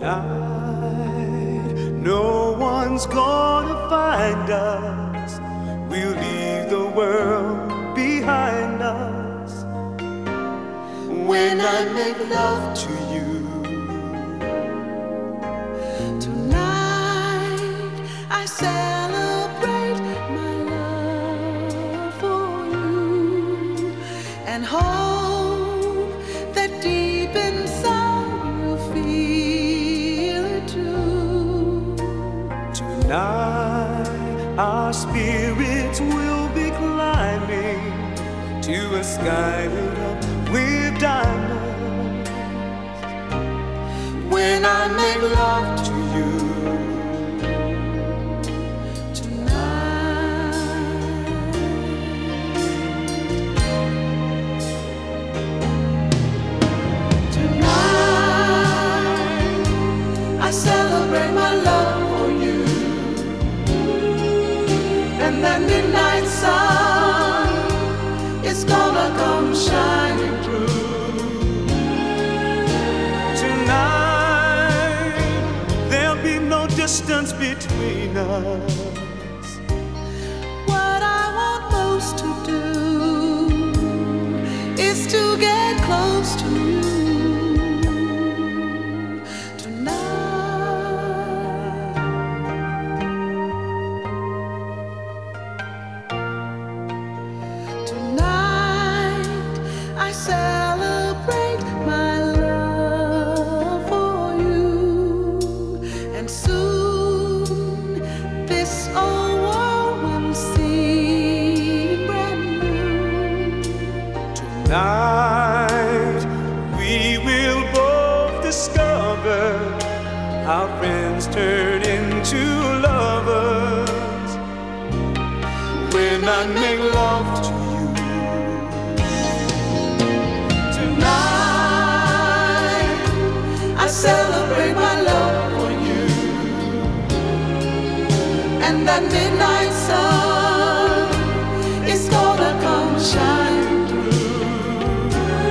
Tonight, no one's gonna find us. We'll leave the world behind us. When I make love to you, tonight I celebrate my love for you and hope that deep inside you feel it too. tonight our spirits will be climbing to a sky lit up with diamonds. When I make love to you, I celebrate my love for you, and that midnight sun is gonna come shining through. tonight there'll be no distance between us. What I want most to do is to get close to you. I celebrate my love for you, and soon this old world will seem brand new. Tonight we will both discover our friends turn into lovers. When I make love to you, I celebrate my love for you, and that midnight sun is gonna come shine through.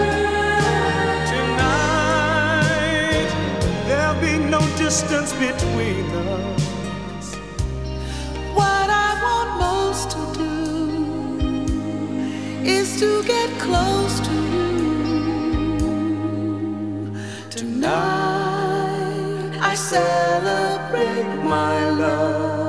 tonight there'll be no distance between us. What I want most to do is to get close to you. Tonight I celebrate my love.